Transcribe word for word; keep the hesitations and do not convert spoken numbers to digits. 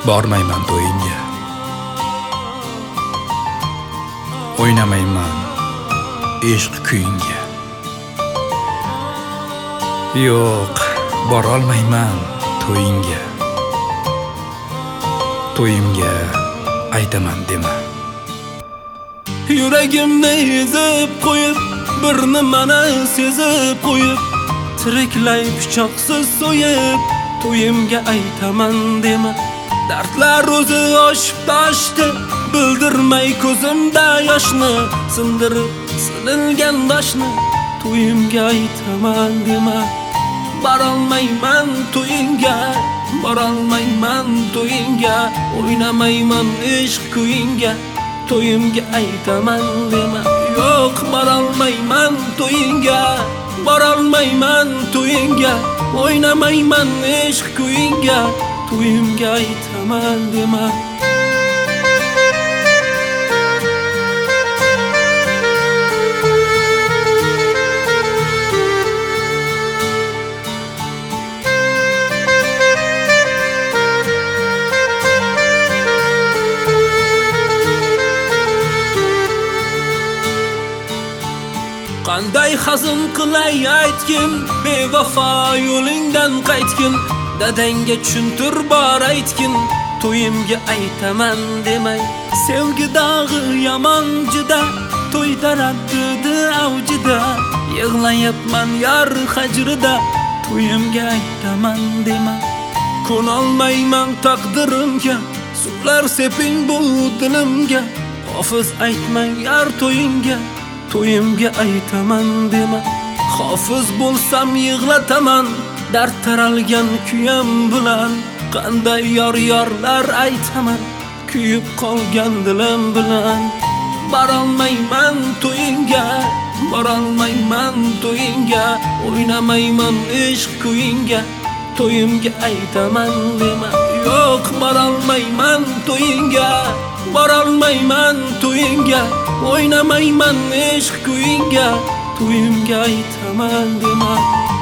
Bormayman to'yingga. O'ynamayman ishq kuyinga. Yo'q, borolmayman to'yingga. To'yimga aytaman dema. Yuragimni ezib qo'yib, bir nimani sezib qo'yib, tiriklay pichoqsiz so'yib, to'yimga aytaman dema. Dardlar o'zi oshib toshdi, bildirmay ko'zimda yoshni, sindirib sinilgan toshni, to'yimga aytaman dema. Borolmayman to'yingga, borolmayman to'yingga, o'ynamayman ishq kuyinga, to'yimga aytaman dema. Yo'q, borolmayman to'yingga, borolmayman to'yingga, o'ynamayman ishq kuyinga, to'yimga aytaman dema. Qanday hazin qilay aytgin, bevafo yo'lingdan qaytgin, dadangga tushuntir bor aytgin, to'yimga aytaman demay. Sevgi dog'i yomon juda, to'y taraddudi avjida, yig'layapman yar hajrida, to'yimga aytaman dema. Ko'nolmayman taqdirimga, suvlar seping bu dilimga, hofiz aytmang yar to'yingga, to'yimga aytaman dema. Hofiz bo'lsam yig'lataman, dard taralgan kuyam bilan, qanday yor yorlar aytaman, kuyib qolgan dilim bilan. Borolmayman to'yingga, borolmayman to'yingga, o'ynamayman ishq kuyinga, to'yimga aytaman dema. Yo'q, borolmayman to'yingga, borolmayman to'yingga, o'ynamayman ishq kuyinga, to'yimga aytaman dema.